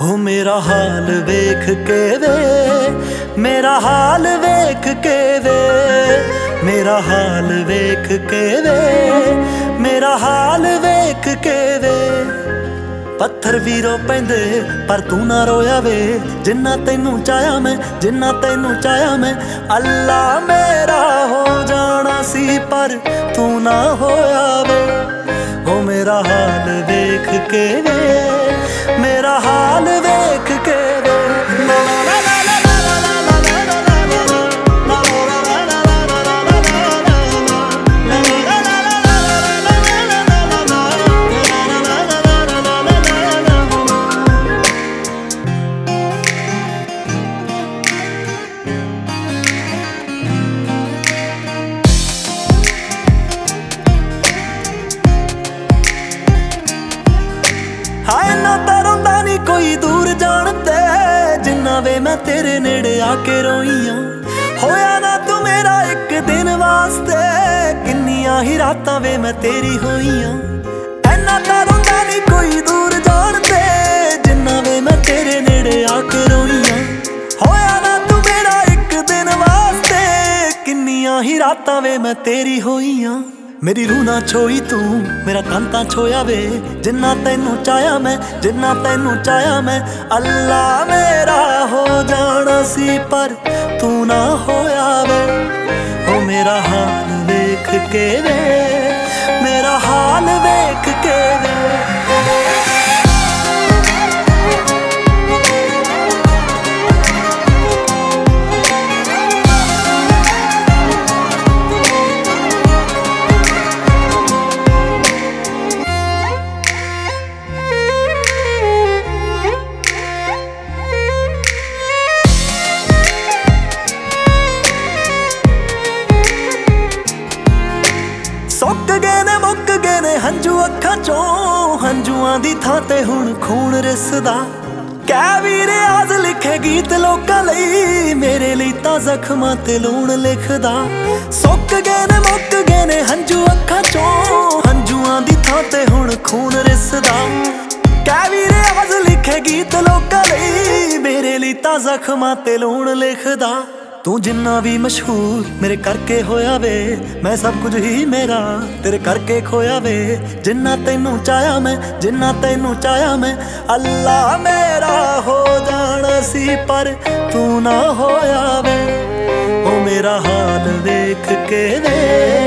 हो मेरा हाल वेख के वे, मेरा हाल वेख के वे, मेरा हाल वेख के वे, मेरा हाल वेख के वे। पत्थर भी रो पैंदे पर तू ना रोया वे, जिन्ना तैनू चाया मैं, जिन्ना तैनू चाया मैं। अल्लाह मेरा हो जाना सी पर तू ना होया वे। हो मेरा हाल वेख के वे, मेरा हाल वेख के वे। हाय ना तरौंदा नी कोई दूर जान ते, जिन्ना वे मैं तेरे नेड़े आके रोईयां। होया ना तू मेरा एक दिन वास्ते, किन्नियां ही रातां वे मैं तेरी होईयां। ऐना तरौंदा नी कोई दूर जान ते, जिन्ना वे मैं तेरे नेड़े आके रोईयां। होया ना तू मेरा एक दिन वास्ते, किन्नियां ही रातां वे मैं तेरी होईयां। मेरी रूह ना छोई तू, मेरा कांता छोया वे, जिन्ना तैनू चाया मैं, जिन्ना तैनू चाया मैं। अल्लाह मेरा हो जाना सी पर तू ना होया वे। हो मेरा हाल वेख के वे, मेरा हाल वेख के वे। सुक गए ने मुक गए ने हंजू अखां चों, हंजुआं दी थां ते हुण खून रिसदा। कै वीर आज लिखे गीत लोकां लई, मेरे लई तां जख्मां ते लूण लिखदा। सुक गए ने मुक गए ने हंजू अखां चों, हंजुआं दी थां ते हुण खून रिसदा। कै वीर आज लिखे गीत लोकां लई, मेरे लई तां जख्मां ते लूण लिखदा। तू जिन्ना भी मशहूर मेरे करके होया वे, मैं सब कुछ ही मेरा तेरे करके खोया वे। जिन्ना तैनू चाया मैं, जिन्ना तैनू चाया मैं। अल्लाह मेरा हो जाना सी पर तू ना होया वे। ओ मेरा हाल वेख के वे।